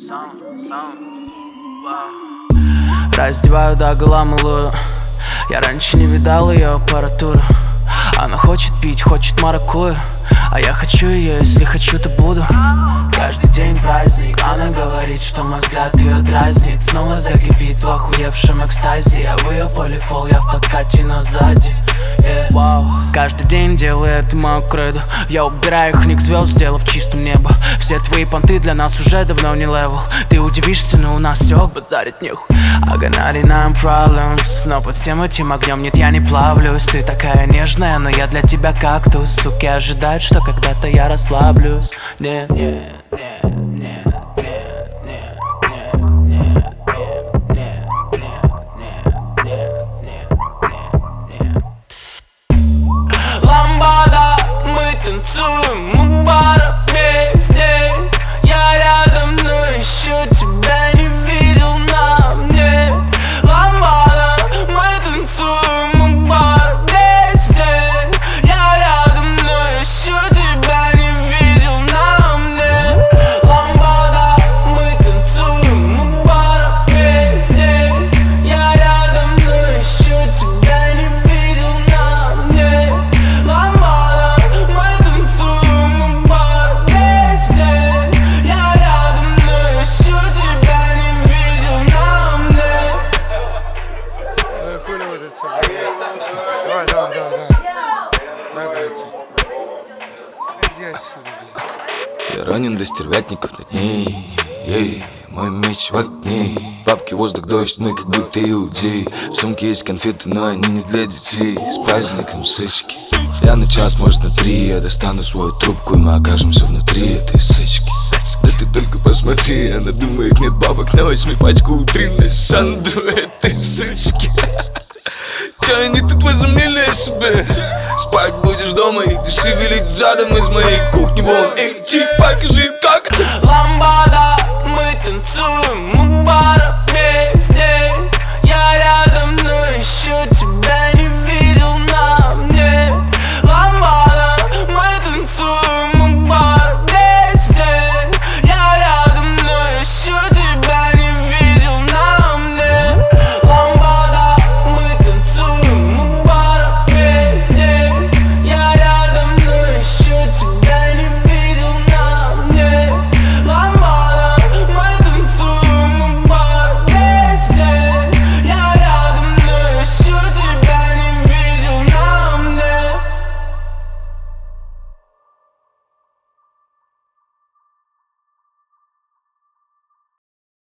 Раздеваю догола малую. Я раньше не видал ее аппаратуру. Она хочет пить, хочет маракую, а я хочу ее, если хочу, то буду. Каждый день праздник. Она говорит, что мой взгляд ее дразнит. Снова закипит в охуевшем экстазе. Я в ее полифол, я в подкате, но сзади. Каждый день делаю это мою кредо. Я убираю их ник звезд, сделав чистым небо. Все твои понты для нас уже давно не левел. Ты удивишься, но у нас все базарит нехуй. I got 99 problems, но под всем этим огнем нет, я не плавлюсь. Ты такая нежная, но я для тебя кактус. Суки ожидают, что когда-то я расслаблюсь. Нет, нет, нет, нет, нет, нет, нет, нет, нет, нет, нет, нет, нет. Ламбада, мы танцуем, мы пара вместе. Я рядом, но еще тебя не видел на мне. Ламбада, мы танцуем, мы пара вместе. Я рядом, но еще тебя не видел на мне. Ламбада, мы танцуем, мы пара вместе. Я рядом, но еще тебя не видел на мне. Ламбада, мы танцуем, мы пара вместе. Я рядом, но еще тебя не видел на мне. Хули вот это все. Давай. Дай пойти. Иди отсюда, блядь. Я ранен до стервятников над ней. Ей, мой меч в огне. Бабки, воздух, дождь, мы как будто иудеи. В сумке есть конфеты, но они не для детей. С праздником сычки. Я на час, может на 3. Я достану свою трубку, и мы окажемся внутри этой сычки. Да ты только посмотри, она думает, нет бабок, на 8 пачку утренней Сандру этой сычки. Чё они тут возомнили о себе? Спать будешь дома, иди шевелить задом из моей кухни вон. Эй, чик, покажи как. Ламбада, мы танцуем, мы